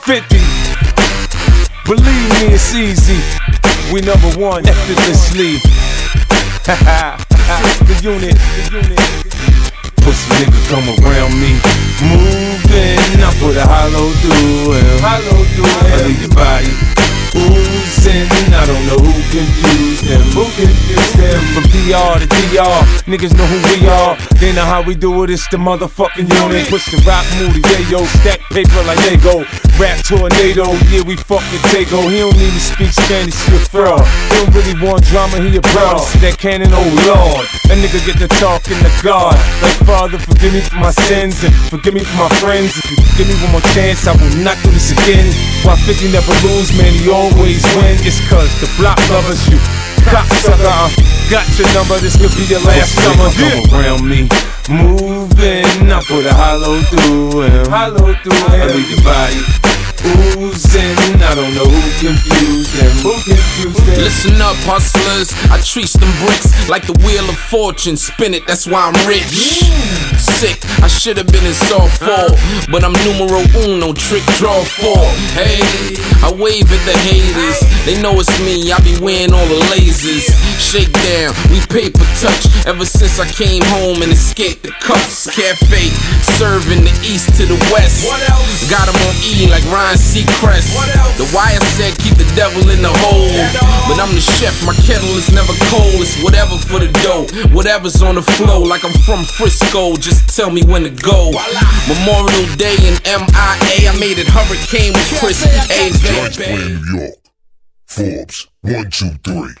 50. Believe me, it's easy. We #1 effortlessly. Sister unit. Pussy nigga come around me, moving. I put a hollow through him. I leave your body oozing. I don't know who confused them. From DR to DR, niggas know who we are. They know how we do it. It's the motherfucking unit. Push the rock, moody, yo, stack paper like Lego. Rap tornado, yeah, we fucking Tego. He don't even speak Spanish, he a fraud. He don't really want drama, he a broad. See that cannon, oh lord. That nigga get to talking to God. Like, Father, forgive me for my sins and forgive me for my friends. If you give me one more chance, I will not do this again. Why 50 never lose, man, he always win. It's cause the block lovers, you cocksucker. Got your number, this could be your last summer. Come around me, moving. I put a hollow through him. I leave your body oozing. I don't know who confused them. Listen up, hustlers. I treat them bricks like the wheel of fortune. Spin it, that's why I'm rich. Sick, I should've been in softball, but I'm numero uno, trick draw 4. Hey, I wave at the haters. They know it's me, I be wearing all the lasers. Shakedown, we paper touch. Ever since I came home and escaped the cuffs. Cafe, serving the east to the west. Got 'em on E like Ryan Seacrest. The Wire said keep the devil in the hole, but I'm the chef, my kettle is never cold. It's whatever for the dough, whatever's on the flow. Like I'm from Frisco, just tell me when to go. Memorial Day in MIA, I made it Hurricane with Chris A. New York, Forbes, 1, 2, 3.